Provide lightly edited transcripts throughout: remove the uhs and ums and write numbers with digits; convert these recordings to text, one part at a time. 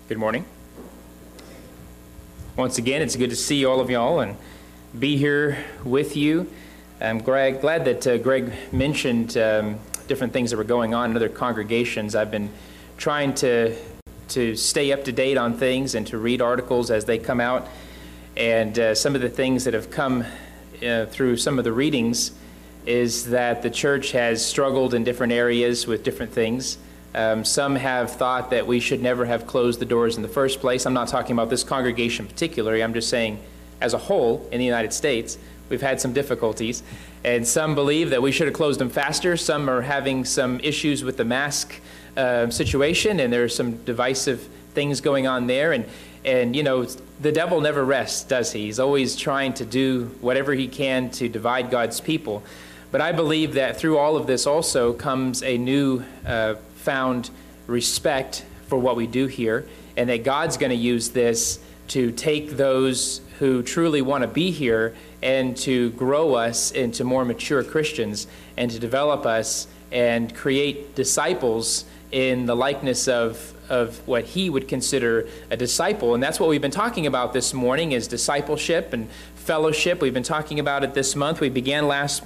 Good morning. Once again, it's good to see all of y'all and be here with you. I'm glad that Greg mentioned different things that were going on in other congregations. I've been trying to stay up to date on things and to read articles as they come out. And some of the things that have come through some of the readings is that the church has struggled in different areas with different things. Some have thought that we should never have closed the doors in the first place. I'm not talking about this congregation particularly. I'm just saying as a whole in the United States, we've had some difficulties. And some believe that we should have closed them faster. Some are having some issues with the mask situation, and there are some divisive things going on there. And you know, the devil never rests, does he? He's always trying to do whatever he can to divide God's people. But I believe that through all of this also comes a new found respect for what we do here, and that God's going to use this to take those who truly want to be here and to grow us into more mature Christians and to develop us and create disciples in the likeness of what he would consider a disciple. And that's what we've been talking about this morning, is discipleship and fellowship. We've been talking about it this month. We began last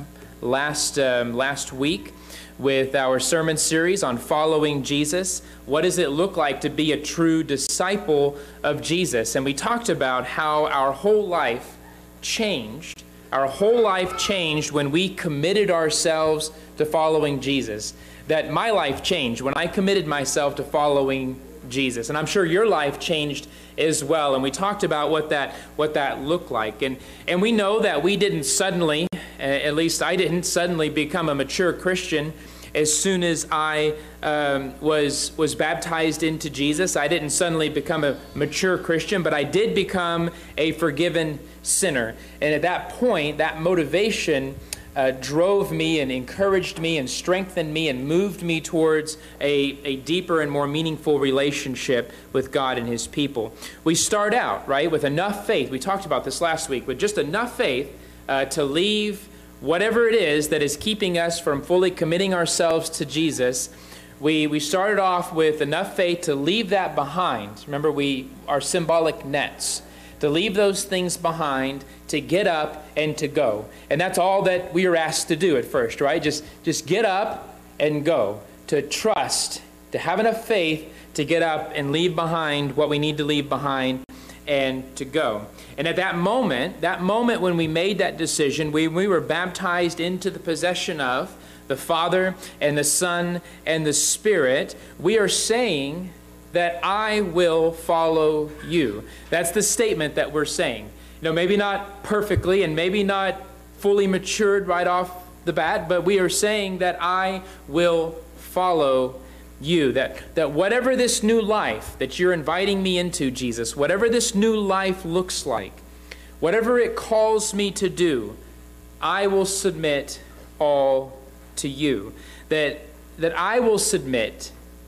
week with our sermon series on following Jesus. What does it look like to be a true disciple of Jesus? And we talked about how our whole life changed. Our whole life changed when we committed ourselves to following Jesus. That my life changed when I committed myself to following Jesus. And I'm sure your life changed as well. And we talked about what that looked like. And we know that we didn't suddenly, at least I didn't suddenly become a mature Christian as soon as I was baptized into Jesus. I didn't suddenly become a mature Christian, but I did become a forgiven sinner. And at that point, that motivation drove me and encouraged me and strengthened me and moved me towards a deeper and more meaningful relationship with God and His people. We start out, right, with enough faith. We talked about this last week, with just enough faith to leave whatever it is that is keeping us from fully committing ourselves to Jesus. We started off with enough faith to leave that behind. Remember, we are symbolic nets. To leave those things behind, to get up and to go. And that's all that we are asked to do at first, right? Just get up and go. To trust, to have enough faith to get up and leave behind what we need to leave behind and to go. And at that moment when we made that decision, we were baptized into the possession of the Father and the Son and the Spirit. We are saying that I will follow you. That's the statement that we're saying. You know, maybe not perfectly and maybe not fully matured right off the bat, but we are saying that I will follow you. That whatever this new life that you're inviting me into, Jesus, whatever this new life looks like, whatever it calls me to do, I will submit all to you. That I will submit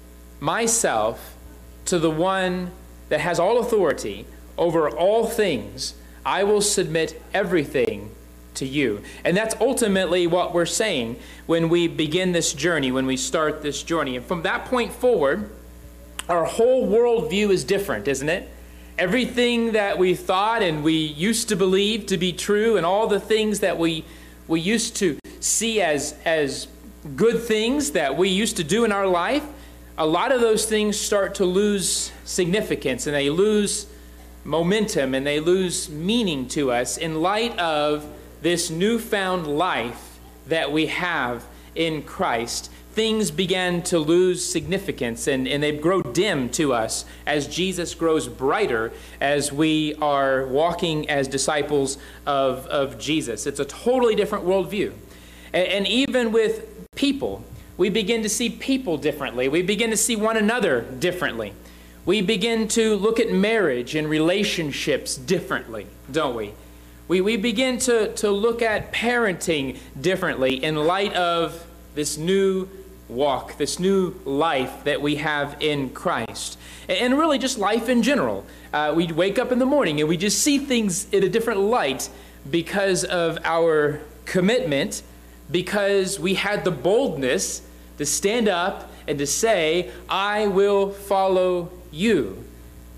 myself to the one that has all authority over all things. I will submit everything to you. And that's ultimately what we're saying when we begin this journey, when we start this journey. And from that point forward, our whole worldview is different, isn't it? Everything that we thought and we used to believe to be true, and all the things that we used to see as good things that we used to do in our life, a lot of those things start to lose significance, and they lose momentum, and they lose meaning to us in light of this newfound life that we have in Christ. Things began to lose significance, and they grow dim to us as Jesus grows brighter as we are walking as disciples of Jesus. It's a totally different worldview. And even with people, we begin to see people differently. We begin to see one another differently. We begin to look at marriage and relationships differently, don't we? We begin to look at parenting differently in light of this new walk, this new life that we have in Christ. And really just life in general. We wake up in the morning and we just see things in a different light because of our commitment, because we had the boldness to stand up and to say, I will follow you.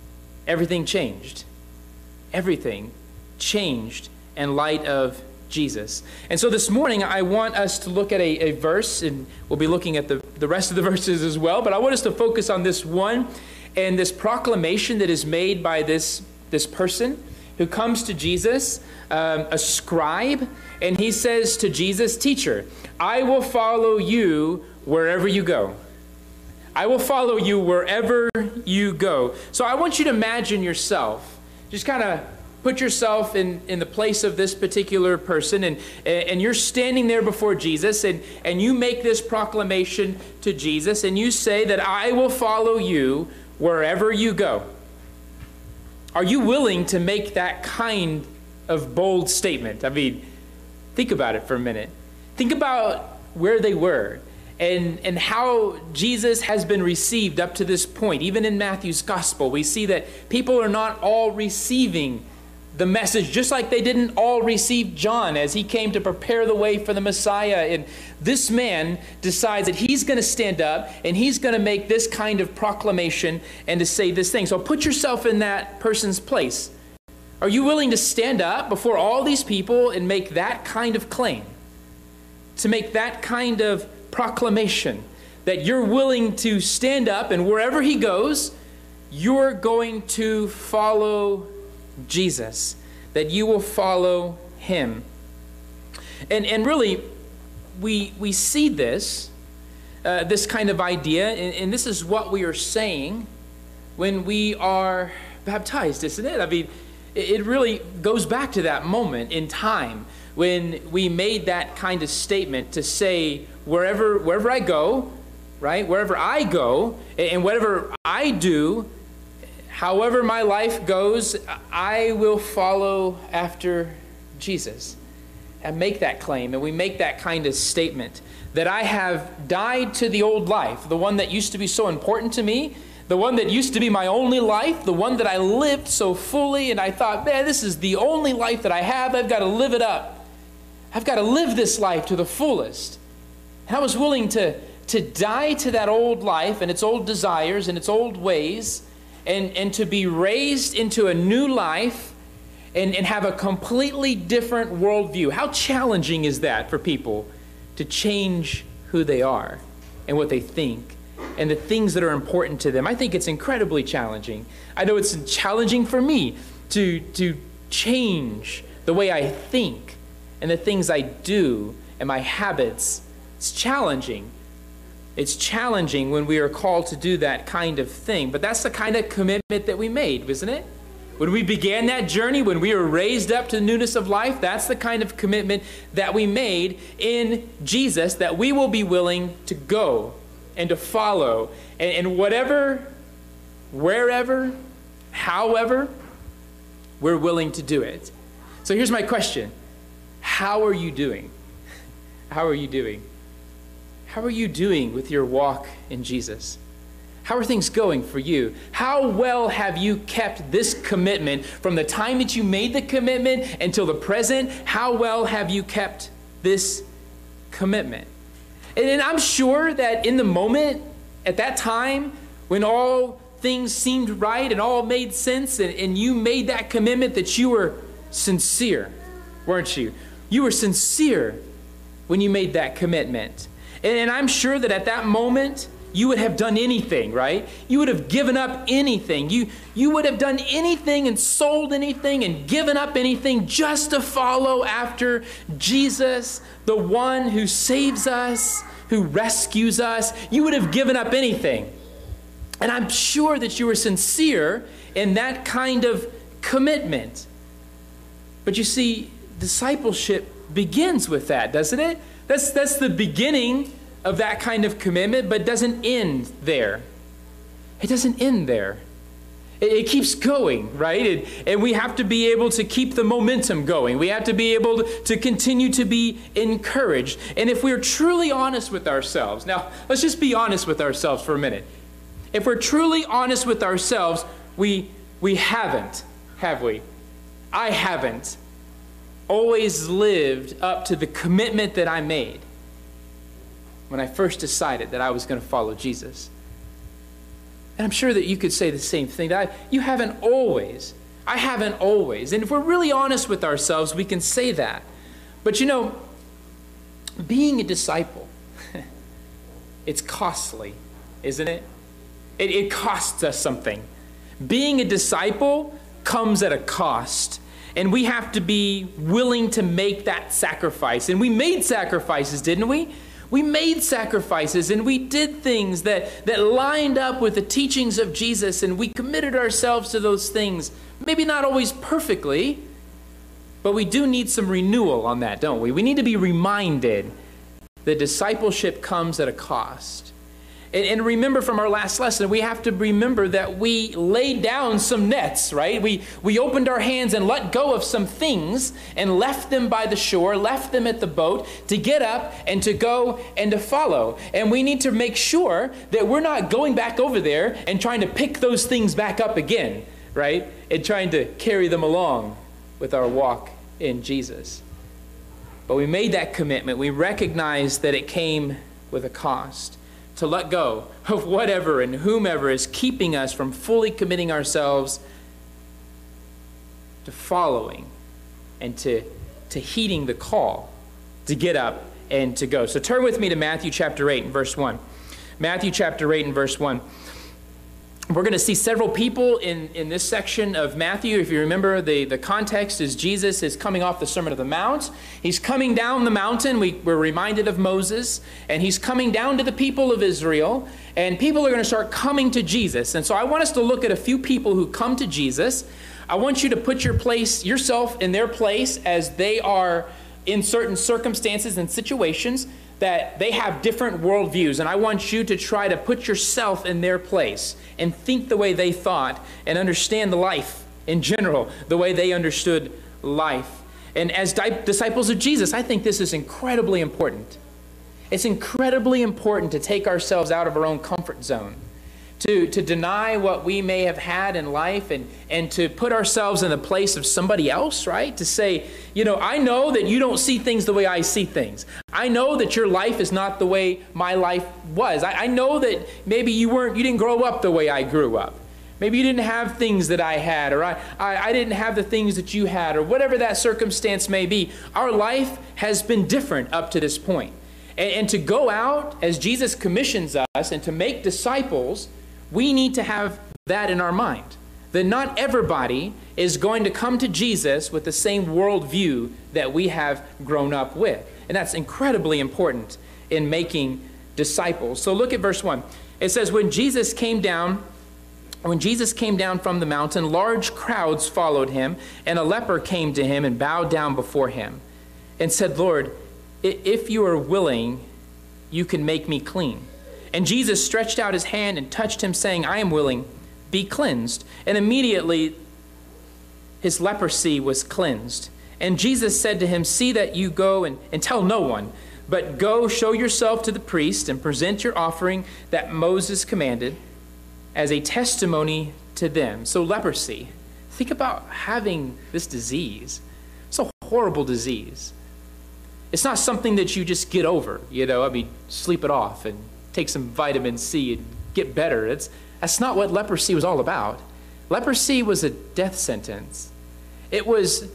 everything changed. Everything changed in light of Jesus. And so this morning, I want us to look at a verse, and we'll be looking at the rest of the verses as well, but I want us to focus on this one and this proclamation that is made by this person who comes to Jesus, a scribe, and he says to Jesus, "Teacher, I will follow you wherever you go." I will follow you wherever you go. So I want you to imagine yourself, just kind of put yourself in the place of this particular person, and you're standing there before Jesus, and you make this proclamation to Jesus, and you say that I will follow you wherever you go. Are you willing to make that kind of bold statement? I mean, think about it for a minute. Think about where they were and how Jesus has been received up to this point. Even in Matthew's gospel, we see that people are not all receiving the message, just like they didn't all receive John as he came to prepare the way for the Messiah. And this man decides that he's going to stand up and he's going to make this kind of proclamation and to say this thing. So put yourself in that person's place. Are you willing to stand up before all these people and make that kind of claim? To make that kind of proclamation that you're willing to stand up and wherever he goes, you're going to follow Jesus, that you will follow him. And really, we see this kind of idea, and this is what we are saying when we are baptized, isn't it? I mean, it really goes back to that moment in time when we made that kind of statement to say, wherever I go, right? Wherever I go, and whatever I do, however my life goes, I will follow after Jesus. And make that claim, and we make that kind of statement that I have died to the old life, the one that used to be so important to me, the one that used to be my only life, the one that I lived so fully, and I thought, man, this is the only life that I have. I've got to live it up. I've got to live this life to the fullest. And I was willing to die to that old life and its old desires and its old ways, and to be raised into a new life and have a completely different worldview. How challenging is that for people to change who they are and what they think and the things that are important to them? I think it's incredibly challenging. I know it's challenging for me to change the way I think and the things I do and my habits. It's challenging. It's challenging when we are called to do that kind of thing. But that's the kind of commitment that we made, isn't it? When we began that journey, when we were raised up to the newness of life, that's the kind of commitment that we made in Jesus, that we will be willing to go and to follow. And whatever, wherever, however, we're willing to do it. So here's my question. How are you doing? How are you doing? How are you doing with your walk in Jesus? How are things going for you? How well have you kept this commitment from the time that you made the commitment until the present? How well have you kept this commitment? And I'm sure that in the moment, at that time, when all things seemed right and all made sense, and you made that commitment, that you were sincere, weren't you? You were sincere when you made that commitment. And I'm sure that at that moment, you would have done anything, right? You would have given up anything. You would have done anything and sold anything and given up anything just to follow after Jesus, the one who saves us, who rescues us. You would have given up anything. And I'm sure that you were sincere in that kind of commitment. But you see, discipleship begins with that, doesn't it? That's the beginning of that kind of commitment, but doesn't end there. It doesn't end there. It keeps going, right? And we have to be able to keep the momentum going. We have to be able to continue to be encouraged. And if we're truly honest with ourselves, now let's just be honest with ourselves for a minute. If we're truly honest with ourselves, we haven't, have we? I haven't always lived up to the commitment that I made when I first decided that I was going to follow Jesus. And I'm sure that you could say the same thing. You haven't always. I haven't always. And if we're really honest with ourselves, we can say that. But you know, being a disciple, it's costly, isn't it? It costs us something. Being a disciple comes at a cost. And we have to be willing to make that sacrifice. And we made sacrifices, didn't we? We made sacrifices and we did things that lined up with the teachings of Jesus, and we committed ourselves to those things. Maybe not always perfectly, but we do need some renewal on that, don't we? We need to be reminded that discipleship comes at a cost. And remember from our last lesson, we have to remember that we laid down some nets, right? We opened our hands and let go of some things and left them by the shore, left them at the boat to get up and to go and to follow. And we need to make sure that we're not going back over there and trying to pick those things back up again, right? And trying to carry them along with our walk in Jesus. But we made that commitment. We recognized that it came with a cost. To let go of whatever and whomever is keeping us from fully committing ourselves to following and to heeding the call to get up and to go. So turn with me to Matthew chapter 8 and verse 1. Matthew chapter 8 and verse 1. We're going to see several people in this section of Matthew. If you remember, the context is Jesus is coming off the Sermon on the Mount. He's coming down the mountain. We're reminded of Moses. And he's coming down to the people of Israel. And people are going to start coming to Jesus. And so I want us to look at a few people who come to Jesus. I want you to put yourself in their place as they are in certain circumstances and situations that they have different worldviews. And I want you to try to put yourself in their place and think the way they thought and understand the life in general, the way they understood life. And as disciples of Jesus, I think this is incredibly important. It's incredibly important to take ourselves out of our own comfort zone, to deny what we may have had in life and to put ourselves in the place of somebody else, right? To say, you know, I know that you don't see things the way I see things. I know that your life is not the way my life was. I know that maybe you didn't grow up the way I grew up. Maybe you didn't have things that I had, or I didn't have the things that you had, or whatever that circumstance may be. Our life has been different up to this point. And to go out as Jesus commissions us and to make disciples, we need to have that in our mind. That not everybody is going to come to Jesus with the same worldview that we have grown up with. And that's incredibly important in making disciples. So look at verse 1. It says, when Jesus came down from the mountain, large crowds followed him, and a leper came to him and bowed down before him and said, Lord, if you are willing, you can make me clean. And Jesus stretched out his hand and touched him, saying, I am willing, be cleansed. And immediately his leprosy was cleansed. And Jesus said to him, see that you go and tell no one, but go show yourself to the priest and present your offering that Moses commanded as a testimony to them. So leprosy, think about having this disease. It's a horrible disease. It's not something that you just get over, sleep it off and take some vitamin C and get better. That's not what leprosy was all about. Leprosy was a death sentence. It was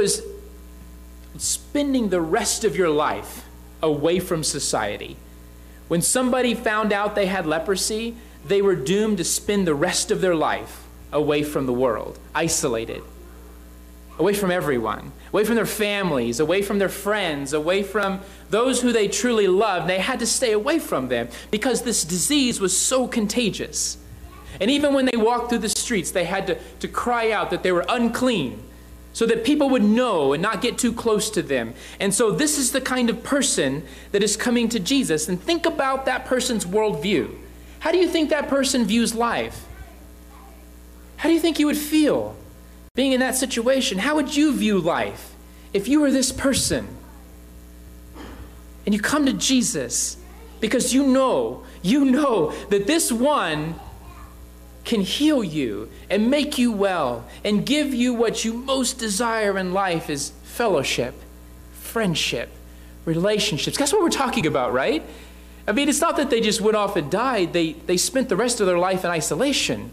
spending the rest of your life away from society. When somebody found out they had leprosy, they were doomed to spend the rest of their life away from the world, isolated, away from everyone, away from their families, away from their friends, away from those who they truly loved. They had to stay away from them because this disease was so contagious. And even when they walked through the streets, they had to cry out that they were unclean so that people would know and not get too close to them. And so this is the kind of person that is coming to Jesus. And think about that person's worldview. How do you think that person views life? How do you think you would feel being in that situation? How would you view life if you were this person? And you come to Jesus because you know that this one can heal you and make you well and give you what you most desire in life is fellowship, friendship, relationships. That's what we're talking about, right? I mean, it's not that they just went off and died. They spent the rest of their life in isolation,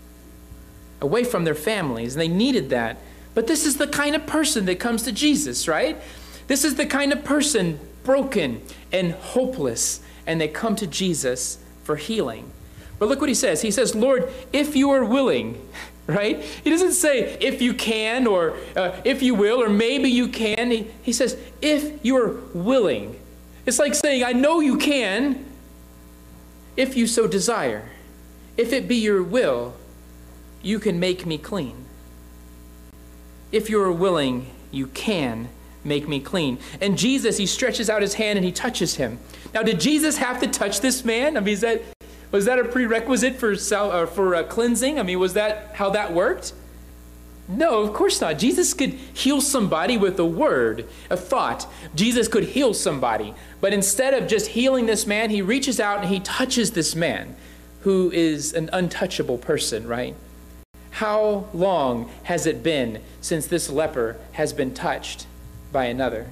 away from their families, and they needed that. But this is the kind of person that comes to Jesus, right? This is the kind of person broken and hopeless, and they come to Jesus for healing. But look what he says. He says, Lord, if you are willing, right? He doesn't say if you can or if you will or maybe you can. He says, if you are willing. It's like saying, I know you can if you so desire. If it be your will, you can make me clean. If you are willing, you can make me clean. And Jesus, he stretches out his hand and he touches him. Now, did Jesus have to touch this man? I mean, was that a prerequisite for cleansing? I mean, was that how that worked? No, of course not. Jesus could heal somebody with a word, a thought. Jesus could heal somebody. But instead of just healing this man, he reaches out and he touches this man who is an untouchable person, right? How long has it been since this leper has been touched by another?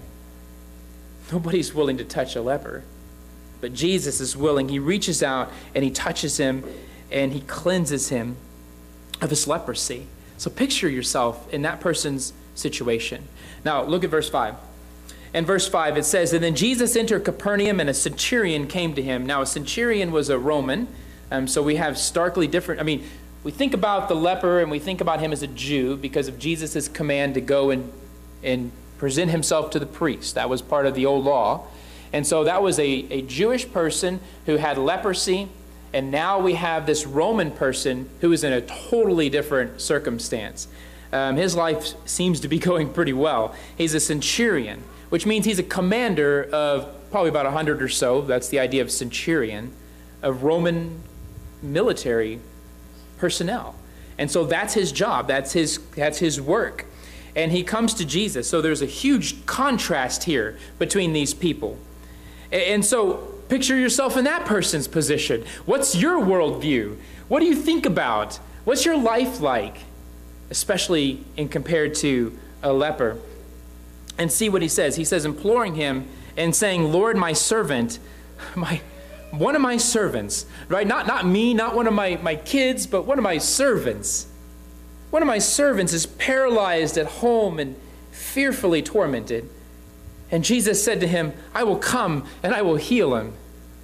Nobody's willing to touch a leper. But Jesus is willing. He reaches out and he touches him and he cleanses him of his leprosy. So picture yourself in that person's situation. Now look at verse 5. In verse 5 it says, and then Jesus entered Capernaum and a centurion came to him. Now a centurion was a Roman. So we have starkly different, I mean, we think about the leper and we think about him as a Jew because of Jesus' command to go and present himself to the priest. That was part of the old law. And so that was a Jewish person who had leprosy. And now we have this Roman person who is in a totally different circumstance. His life seems to be going pretty well. He's a centurion, which means he's a commander of probably about 100 or so. That's the idea of centurion, of Roman military personnel. And so that's his job. That's his work. And he comes to Jesus. So there's a huge contrast here between these people. And so picture yourself in that person's position. What's your worldview? What do you think about? What's your life like? Especially in compared to a leper. And see what he says. He says, imploring him and saying, Lord, my servant, one of my servants, right? Not me, not one of my kids, but one of my servants. One of my servants is paralyzed at home and fearfully tormented. And Jesus said to him, I will come and I will heal him.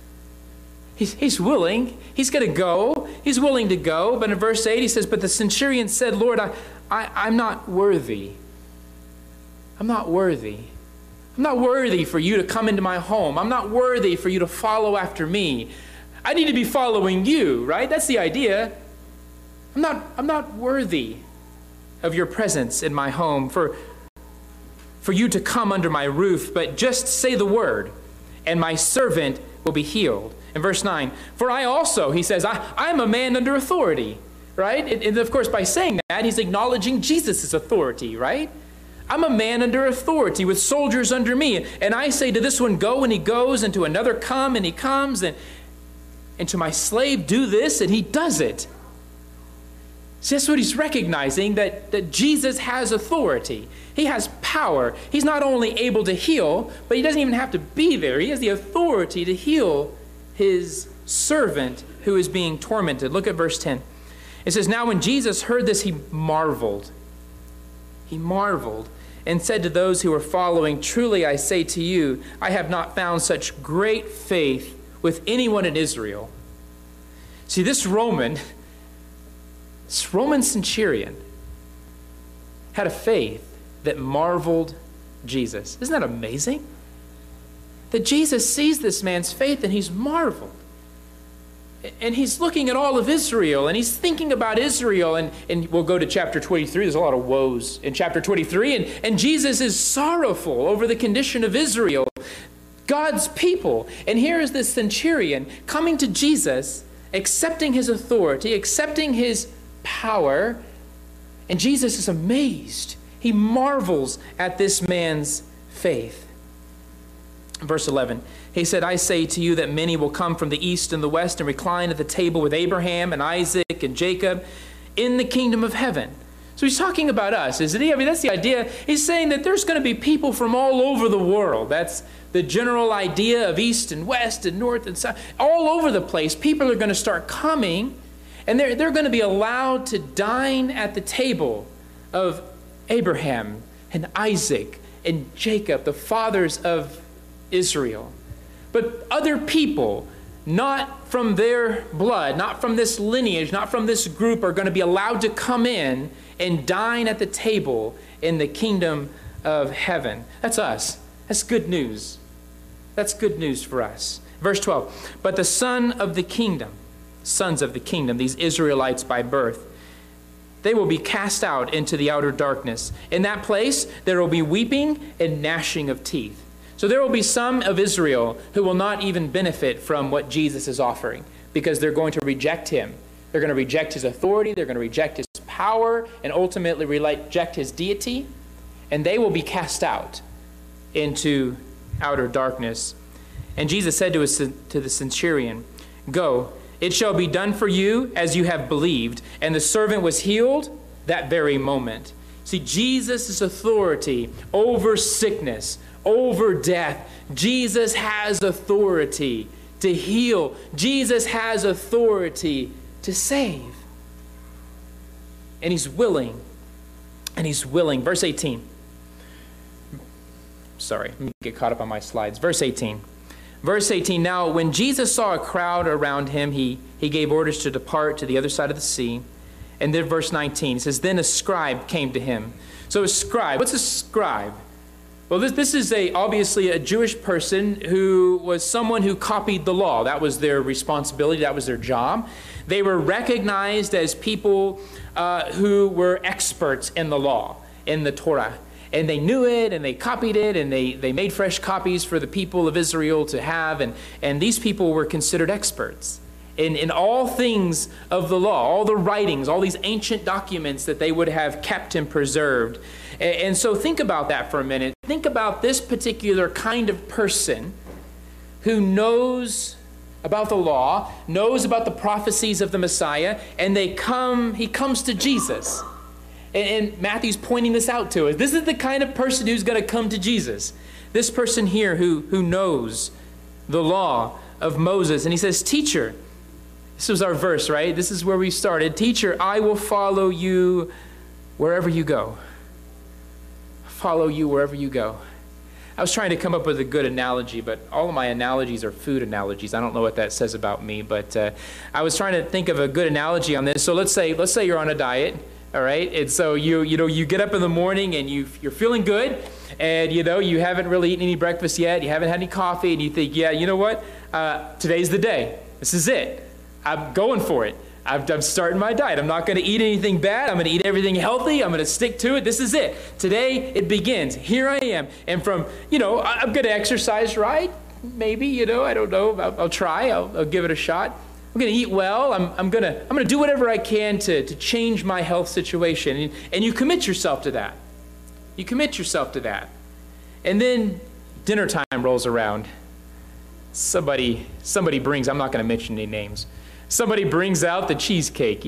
He's willing. He's going to go. He's willing to go. But in verse 8 he says, but the centurion said, Lord, I'm not worthy. I'm not worthy. I'm not worthy for you to come into my home. I'm not worthy for you to follow after me. I need to be following you, right? That's the idea. I'm not worthy of your presence in my home for you to come under my roof, but just say the word, and my servant will be healed. In verse 9, for I also, he says, I'm a man under authority, right? And of course, by saying that, he's acknowledging Jesus' authority, right? I'm a man under authority with soldiers under me. And I say to this one, go, and he goes, and to another, come, and he comes, and to my slave, do this, and he does it. See, that's what he's recognizing, that Jesus has authority. He has power. He's not only able to heal, but he doesn't even have to be there. He has the authority to heal his servant who is being tormented. Look at verse 10. It says, now when Jesus heard this, he marveled. He marveled and said to those who were following, truly I say to you, I have not found such great faith with anyone in Israel. See, this Roman centurion had a faith that marveled Jesus. Isn't that amazing? That Jesus sees this man's faith and he's marveled. And he's looking at all of Israel and he's thinking about Israel. And we'll go to chapter 23. There's a lot of woes in chapter 23. And Jesus is sorrowful over the condition of Israel, God's people. And here is this centurion coming to Jesus, accepting his authority, accepting his power. And Jesus is amazed. He marvels at this man's faith. Verse 11, he said, I say to you that many will come from the east and the west and recline at the table with Abraham and Isaac and Jacob in the kingdom of heaven. So he's talking about us, isn't he? I mean, that's the idea. He's saying that there's going to be people from all over the world. That's the general idea of east and west and north and south. All over the place, people are going to start coming, and they're going to be allowed to dine at the table of Abraham and Isaac and Jacob, the fathers of Israel. But other people, not from their blood, not from this lineage, not from this group, are going to be allowed to come in and dine at the table in the kingdom of heaven. That's us. That's good news. That's good news for us. Verse 12, but the sons of the kingdom, these Israelites by birth, they will be cast out into the outer darkness. In that place, there will be weeping and gnashing of teeth. So there will be some of Israel who will not even benefit from what Jesus is offering because they're going to reject him. They're going to reject his authority. They're going to reject his power and ultimately reject his deity. And they will be cast out into outer darkness. And Jesus said to the centurion, go, it shall be done for you as you have believed. And the servant was healed that very moment. See, Jesus' authority over sickness, over death. Jesus has authority to heal. Jesus has authority to save. And he's willing. And he's willing. Verse 18. Sorry, let me get caught up on my slides. Verse 18. Verse 18, now when Jesus saw a crowd around him, he gave orders to depart to the other side of the sea. And then verse 19, it says, then a scribe came to him. So a scribe, what's a scribe? Well, this is obviously a Jewish person who was someone who copied the law. That was their responsibility. That was their job. They were recognized as people who were experts in the law, in the Torah. And they knew it, and they copied it, and they made fresh copies for the people of Israel to have. And these people were considered experts in all things of the law, all the writings, all these ancient documents that they would have kept and preserved. And so think about that for a minute. Think about this particular kind of person who knows about the law, knows about the prophecies of the Messiah, and he comes to Jesus. And Matthew's pointing this out to us. This is the kind of person who's going to come to Jesus. This person here who knows the law of Moses. And he says, teacher, this was our verse, right? This is where we started. Teacher, I will follow you wherever you go. Follow you wherever you go. I was trying to come up with a good analogy, but all of my analogies are food analogies. I don't know what that says about me, but I was trying to think of a good analogy on this. So let's say you're on a diet. All right, and so you get up in the morning and you're feeling good, and you haven't really eaten any breakfast yet, you haven't had any coffee, and you think, yeah, you know what? Today's the day. This is it. I'm going for it. I'm starting my diet. I'm not going to eat anything bad. I'm going to eat everything healthy. I'm going to stick to it. This is it. Today it begins. Here I am, and from I'm going to exercise, right? Maybe I don't know. I'll try. I'll give it a shot. I'm going to eat well. I'm going to do whatever I can to change my health situation. And you commit yourself to that. You commit yourself to that. And then dinner time rolls around. Somebody brings, I'm not going to mention any names. Somebody brings out the cheesecake,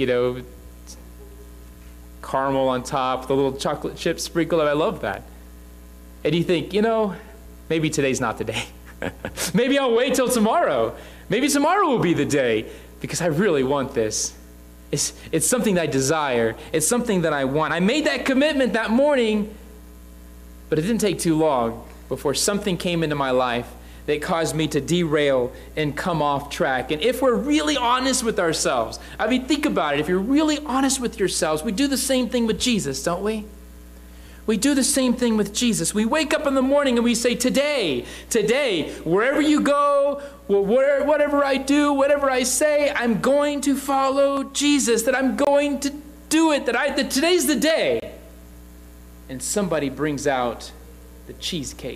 caramel on top, the little chocolate chip sprinkle. I love that. And you think, maybe today's not the day. Maybe I'll wait till tomorrow. Maybe tomorrow will be the day, because I really want this. It's something that I desire. It's something that I want. I made that commitment that morning, but it didn't take too long before something came into my life that caused me to derail and come off track. And if we're really honest with ourselves, I mean, think about it. If you're really honest with yourselves, we do the same thing with Jesus, don't we? We do the same thing with Jesus. We wake up in the morning and we say, today, wherever you go, whatever I do, whatever I say, I'm going to follow Jesus, that I'm going to do it, that today's the day. And somebody brings out the cheesecake.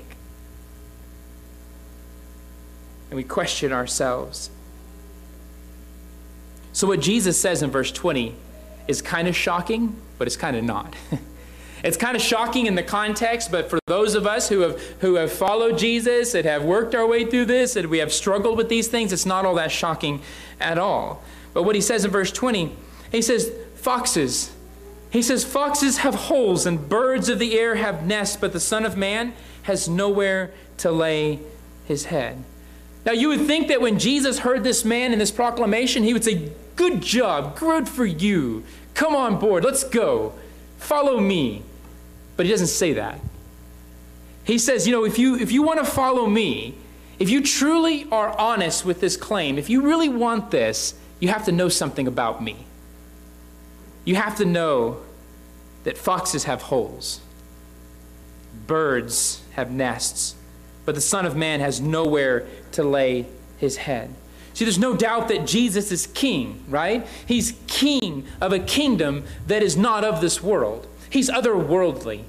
And we question ourselves. So what Jesus says in verse 20 is kind of shocking, but it's kind of not. It's kind of shocking in the context, but for those of us who have followed Jesus and have worked our way through this and we have struggled with these things, it's not all that shocking at all. But what he says in verse 20, he says, foxes He says, foxes have holes and birds of the air have nests, but the Son of Man has nowhere to lay his head. Now you would think that when Jesus heard this man in this proclamation, he would say, good job, good for you. Come on board, let's go. Follow me. But he doesn't say that. He says, if you want to follow me, if you truly are honest with this claim, if you really want this, you have to know something about me. You have to know that foxes have holes, birds have nests, but the Son of Man has nowhere to lay his head. See, there's no doubt that Jesus is king, right? He's king of a kingdom that is not of this world. He's otherworldly.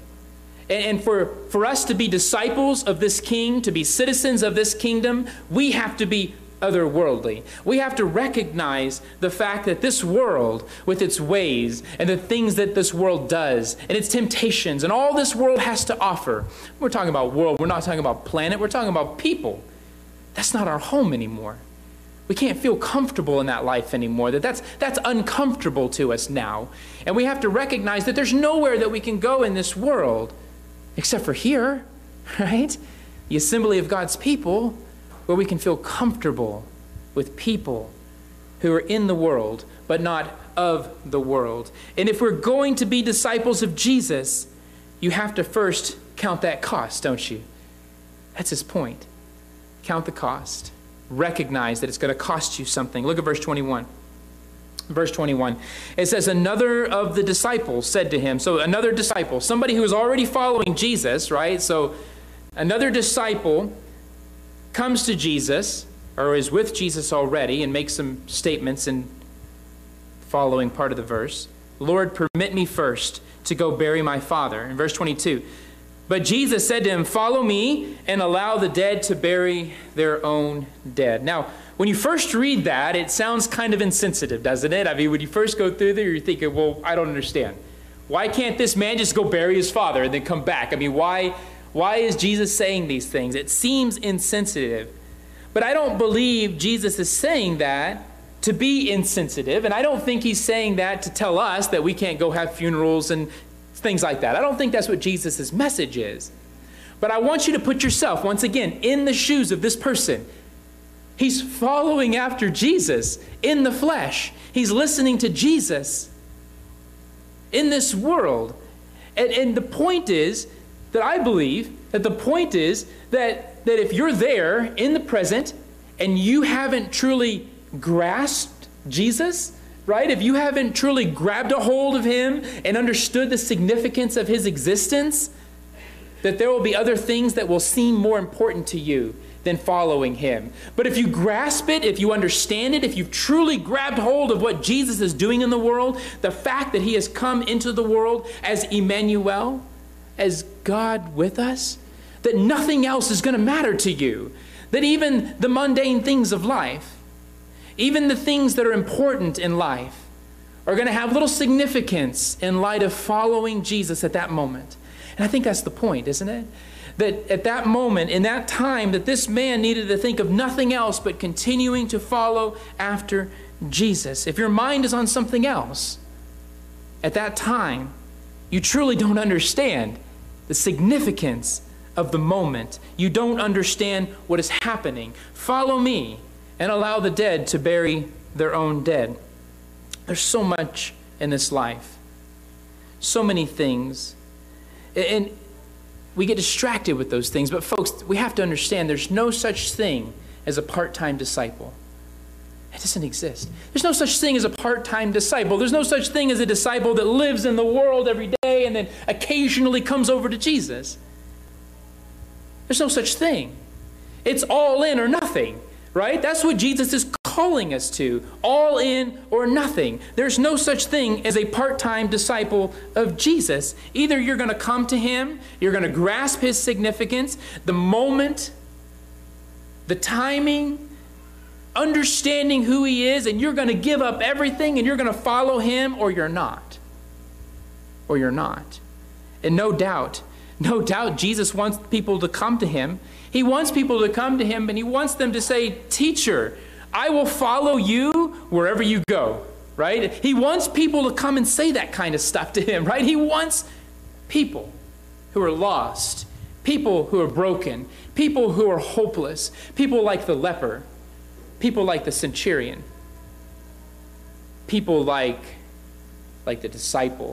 And for us to be disciples of this king, to be citizens of this kingdom, we have to be otherworldly. We have to recognize the fact that this world, with its ways and the things that this world does and its temptations and all this world has to offer. We're talking about world. We're not talking about planet. We're talking about people. That's not our home anymore. We can't feel comfortable in that life anymore. That's uncomfortable to us now. And we have to recognize that there's nowhere that we can go in this world except for here, right? The assembly of God's people, where we can feel comfortable with people who are in the world, but not of the world. And if we're going to be disciples of Jesus, you have to first count that cost, don't you? That's his point. Count the cost. Recognize that it's going to cost you something. Look at verse 21. Verse 21. It says, another of the disciples said to him, so another disciple, somebody who is already following Jesus, right? So another disciple comes to Jesus, or is with Jesus already, and makes some statements in following part of the verse. Lord, permit me first to go bury my father. In verse 22. But Jesus said to him, follow me and allow the dead to bury their own dead. Now, when you first read that, it sounds kind of insensitive, doesn't it? I mean, when you first go through there, you're thinking, well, I don't understand. Why can't this man just go bury his father and then come back? I mean, why is Jesus saying these things? It seems insensitive. But I don't believe Jesus is saying that to be insensitive. And I don't think he's saying that to tell us that we can't go have funerals and things like that. I don't think that's what Jesus' message is. But I want you to put yourself, once again, in the shoes of this person. He's following after Jesus in the flesh. He's listening to Jesus in this world. And the point is that I believe that the point is that if you're there in the present and you haven't truly grasped Jesus, right? If you haven't truly grabbed a hold of him and understood the significance of his existence, that there will be other things that will seem more important to you than following him. But if you grasp it, if you understand it, if you've truly grabbed hold of what Jesus is doing in the world, the fact that he has come into the world as Emmanuel, as God with us, that nothing else is going to matter to you, that even the mundane things of life, even the things that are important in life, are going to have little significance in light of following Jesus at that moment. And I think that's the point, isn't it? That at that moment, in that time, that this man needed to think of nothing else but continuing to follow after Jesus. If your mind is on something else, at that time, you truly don't understand the significance of the moment. You don't understand what is happening. Follow me and allow the dead to bury their own dead. There's so much in this life. So many things. And we get distracted with those things. But folks, we have to understand there's no such thing as a part-time disciple. It doesn't exist. There's no such thing as a part-time disciple. There's no such thing as a disciple that lives in the world every day and then occasionally comes over to Jesus. There's no such thing. It's all in or nothing, right? That's what Jesus is calling us to. All in or nothing. There's no such thing as a part-time disciple of Jesus. Either you're going to come to him, you're going to grasp his significance, the moment, the timing, understanding who he is, and you're going to give up everything and you're going to follow him, or you're not. Or you're not. And no doubt, Jesus wants people to come to him. He wants people to come to him, and he wants them to say, "Teacher, I will follow you wherever you go." right? He wants people to come and say that kind of stuff to him, right? He wants people who are lost, people who are broken, people who are hopeless, people like the leper, people like the centurion, people like the disciple,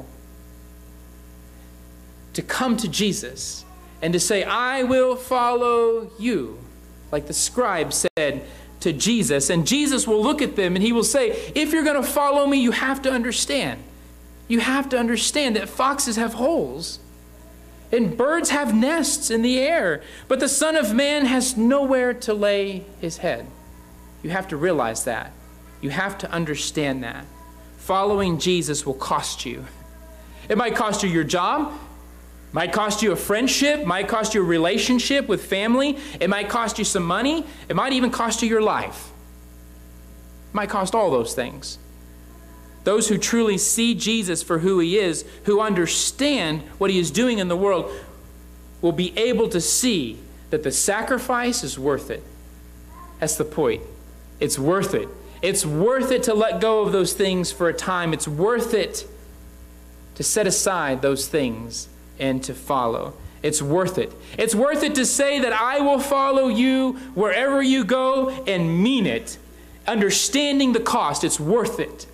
to come to Jesus and to say, I will follow you, like the scribe said to Jesus. And Jesus will look at them and he will say, if you're going to follow me, you have to understand. You have to understand that foxes have holes and birds have nests in the air, but the Son of Man has nowhere to lay his head. You have to realize that. You have to understand that. Following Jesus will cost you. It might cost you your job, might cost you a friendship, might cost you a relationship with family, it might cost you some money, it might even cost you your life. It might cost all those things. Those who truly see Jesus for who he is, who understand what he is doing in the world, will be able to see that the sacrifice is worth it. That's the point. It's worth it. It's worth it to let go of those things for a time. It's worth it to set aside those things and to follow. It's worth it. It's worth it to say that I will follow you wherever you go and mean it. Understanding the cost, it's worth it.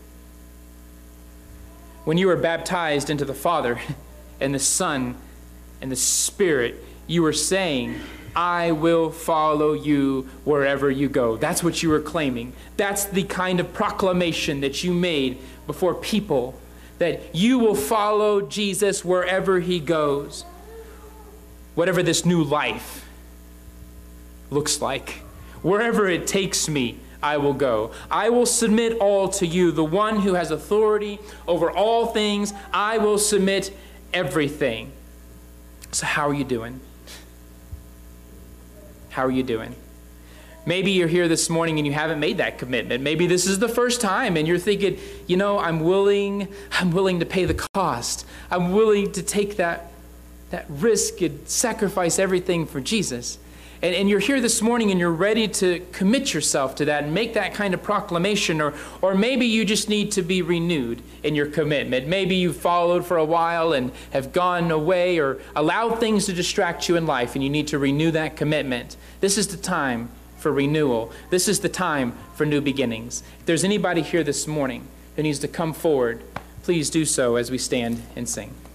When you were baptized into the Father and the Son and the Spirit, you were saying, I will follow you wherever you go. That's what you were claiming. That's the kind of proclamation that you made before people, that you will follow Jesus wherever he goes. Whatever this new life looks like, wherever it takes me, I will go. I will submit all to you, the one who has authority over all things. I will submit everything. So how are you doing? How are you doing? Maybe you're here this morning and you haven't made that commitment. Maybe this is the first time and you're thinking, you know, I'm willing to pay the cost. I'm willing to take that risk and sacrifice everything for Jesus. And you're here this morning and you're ready to commit yourself to that and make that kind of proclamation, or maybe you just need to be renewed in your commitment. Maybe you've followed for a while and have gone away or allowed things to distract you in life and you need to renew that commitment. This is the time for renewal. This is the time for new beginnings. If there's anybody here this morning who needs to come forward, please do so as we stand and sing.